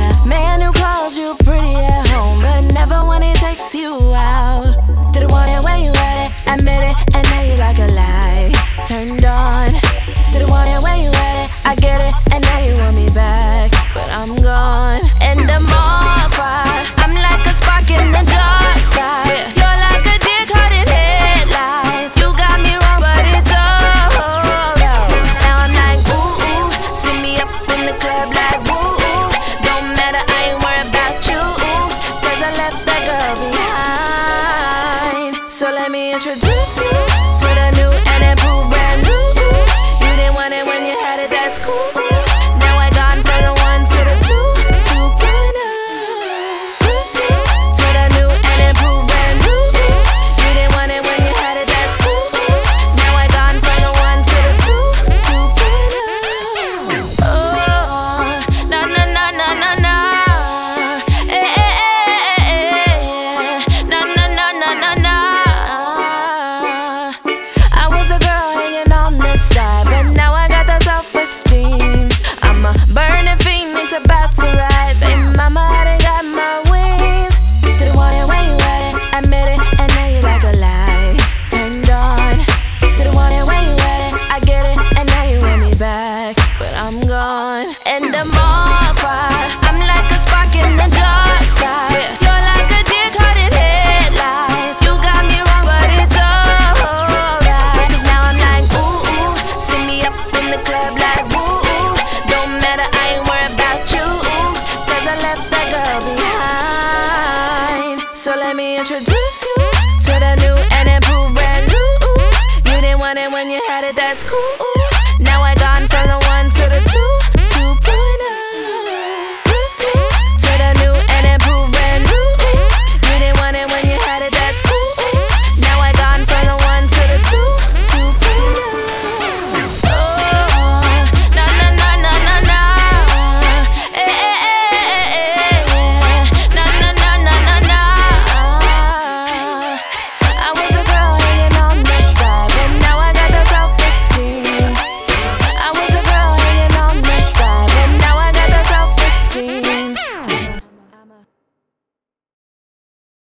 a man who calls you pretty at home, but never when he takes you out. Didn't want it when you had it, admit it, and now you like a lie. Turned on. Didn't want it when you had it, I get it, and now you want me back, but I'm gone. And the more fire, I'm like a spark in the dark side. You're like a deer caught in headlights. You got me wrong, but it's alright. Now I'm like, ooh, ooh, see me up in the club like, ooh, ooh. Don't matter, I ain't worried about you, cause I left that girl behind. So let me introduce you to the new and improved brand new. You didn't want it when you had it, that's cool. Now I gone from the 1 to the 2, 2.0. To the new and improved brand new. You didn't want it when you had it, that's cool. Now I gone from the 1 to the 2, 2.0. Oh, na na na na na na. Eh eh eh eh. Na na na na na na. I was a girl hanging on the side, but now I got that self-esteem. I'm a burning phoenix about to rise. Hey mama, I done got my wings. Didn't want it when you had it, admit it, and now you like a lie. Turned on. Didn't want it when you had it, I get it, and now you want me back, but I'm gone. And the more fire, I'm like a spark in the dark side. You're like a deer caught in headlights. You got me wrong, but it's alright. Cause now I'm like, ooh, ooh, see me up in the club like, ooh, ooh. Don't matter, I ain't worried about you, cause I left that girl behind. So let me introduce you to the new and improved brand new. You didn't want it when you had it, that's cool.